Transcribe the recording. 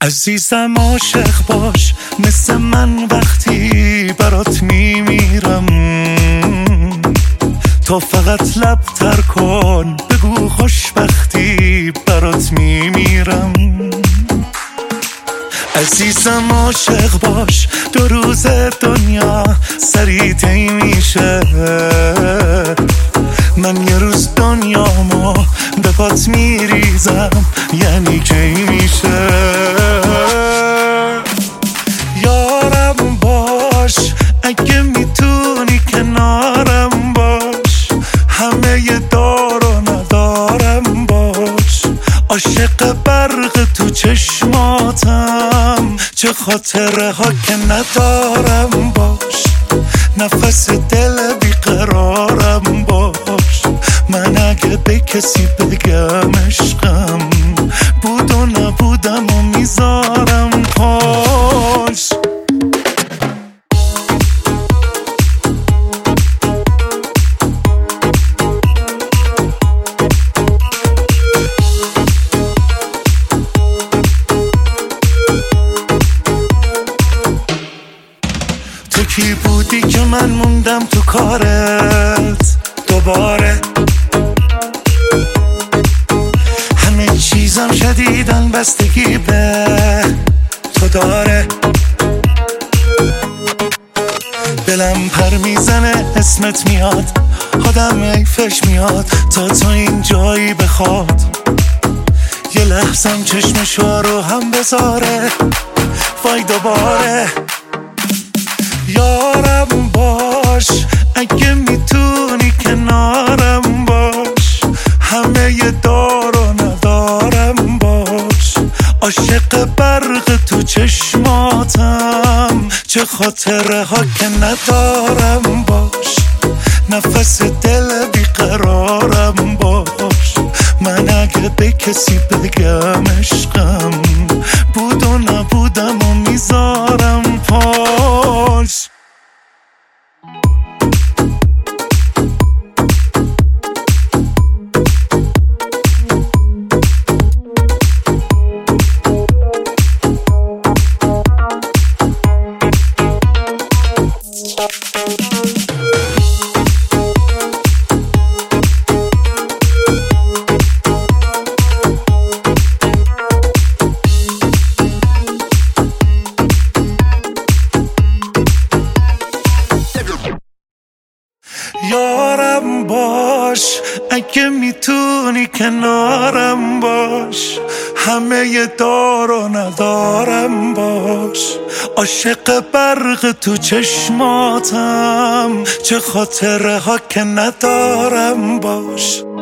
عزیزم عاشق باش مثل من وقتی برات میمیرم، تو فقط لب تر کن بگو خوشبختی برات میمیرم. عزیزم عاشق باش 2 روز دنیا سریع طی میشه، من یه روز دنیامو به پات میریزم یعنی کی میشه. یارم باش اگه میتونی کنارم باش، همه ی دار و ندارم باش، عاشق برق تو چشماتم چه خاطره ها که ندارم باش، نفس دل بیقرارم باش، من اگه به کسی بگم عشقم بود و نبودم و میذارم پاش. تو کی بودی که من موندم تو کارت دوباره، همه چیزم شدیدن بستگی به تو داره، دلم پر میزنه اسمت میاد آدم حیفش میاد تا تو این جایی بخواد، یه لحظم چشمشو رو هم بذاره وای دوباره. یارم باش اگه میتونی کنارم باش، همه ی دار و ندارم باش، عاشق برق تو چشماتم چه خاطره ها که ندارم باش، نفس دل بیقرارم باش، من اگه به کسی بگم عشقم بود و نبودم و میذارم پاش. یارم باش اگه میتونی کنارم باش، همه ی دار و ندارم باش، عاشق برق تو چشماتم چه خاطره ها که ندارم باش.